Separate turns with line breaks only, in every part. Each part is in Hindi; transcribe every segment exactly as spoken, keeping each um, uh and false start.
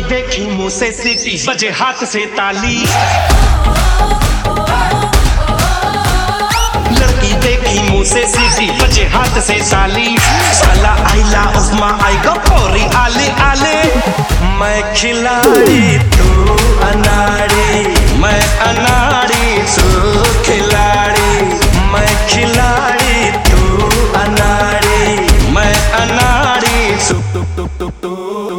देखी मुंह से सीटी बजे हाथ से ताली, लड़की देखी मुंह से सीटी बजे हाथ से ताली। साला आइला उस्मा आएगा पौरी आले आले। मैं खिलाड़ी तू अनाड़ी, मैं अनाड़ी तू खिलाड़ी। मैं खिलाड़ी तू अनाड़ी, मैं अनाड़ी तू तू तू तू तू।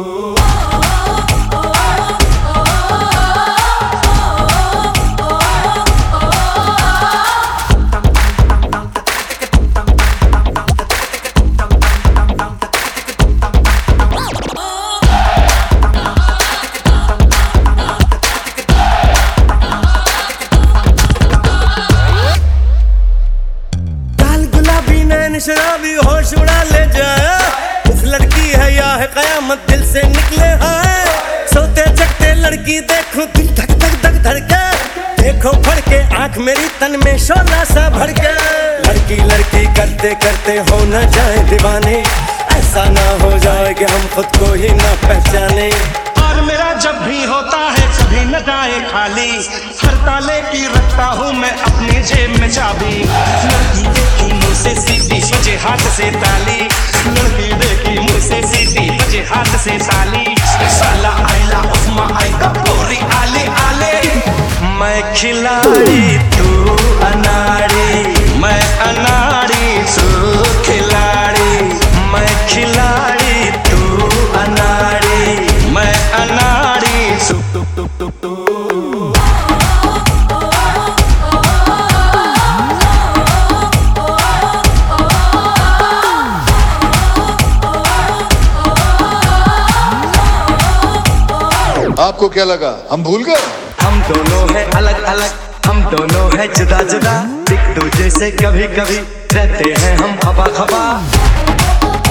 शराबी होश उड़ा ले जाए, इस लड़की है या है कयामत दिल से निकले हाय। सोते जगते लड़की देखो दिल धक धक धक धड़के, देखो फड़के आंख मेरी तन में शोला सा भड़के। लड़की लड़की करते करते हो न जाए दीवाने, ऐसा ना हो जाए कि हम खुद को ही ना पहचाने।
और मेरा जब भी होता है कभी न जाए खाली, हर ताले की रखता हूँ मैं अपनी जेब में चाबी। लड़की देखी मुँह से सीधी बजे हाथ से ताली, लड़की देखी मुँह से सीधी बजे हाथ से ताली। साला आइला उस्मा आएगा पौरी आले आले। मैं खिलाड़ी तू अनाड़ी, मैं अनाड़ी तू खिलाड़ी। मैं खिलाड़ी तू अनाड़ी, मैं अनाड़ी तू तू तू तू तू।
आपको क्या लगा हम भूल गए?
हम दोनों हैं अलग अलग, हम दोनों हैं जुदा जुदा, एक दूजे से कभी कभी रहते हैं हम खबा खबा।